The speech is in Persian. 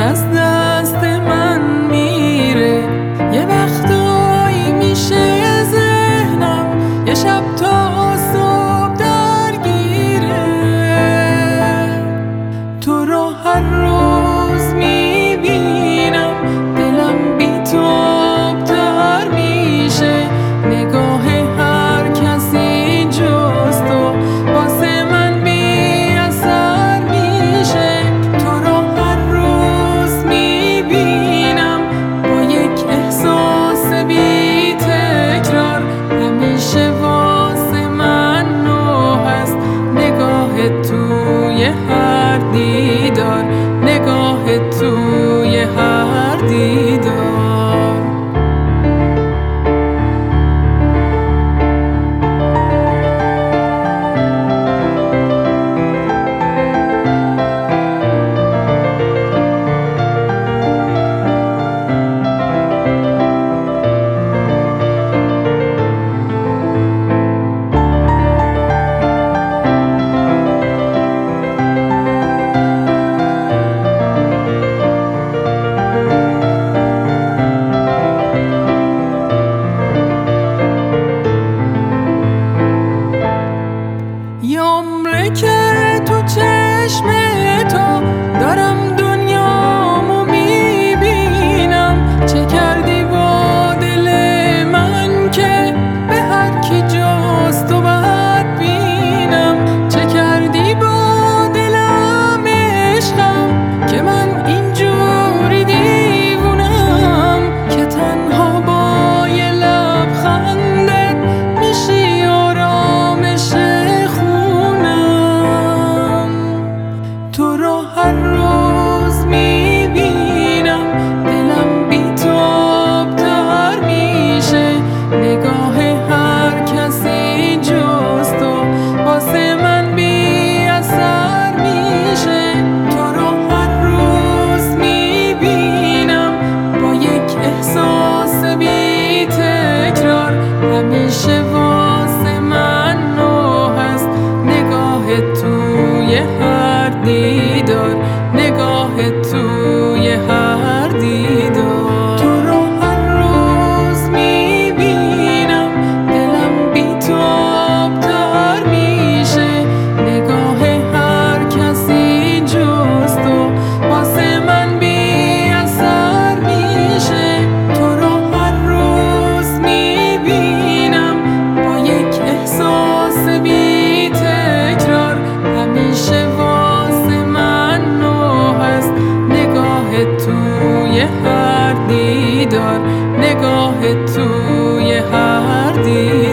از دست من میره. یه وقتایی میشه ذهنم یه شب تا صبح درگیره. تو رو هر روز میبینم دلم بی‌تاب‌تر میشه. نگاه هر کسی جز تو واسه من بی اثر میشه. تو رو هر روز میبینم با یک احساس بی تکرار. همیشه واسه من نو هست نگاه توی هر دیدار. نگاه توی هر دیدار. یه عمره که تو چشم تو دارم دنیامو میبینم. چه کردی با دل من که به هر کی جز تو بد بینم. چه کردی با دلم عشقم که من اینجوری دیوونم که تنها با یه لبخندت میشی آرامش. تو رو هر روز میبینم دلم بی‌تاب‌تر میشه. نگاه هر کسی جز تو واسه من بی اثر میشه. تو رو هر روز میبینم با یک احساس بی تکرار. همیشه واسه من نو هست نگاه توی هر دیدار. نگاه توی هر دیدار. تو رو هر روز میبینم دلم بی‌تاب‌تر میشه. نگاه هر کسی جز تو واسه من بی اثر میشه. تو رو هر روز میبینم با یک احساس بی تکرار. همیشه واسه من نو هست نگاه توی هر دیدار. نگاه توی هر دیدار.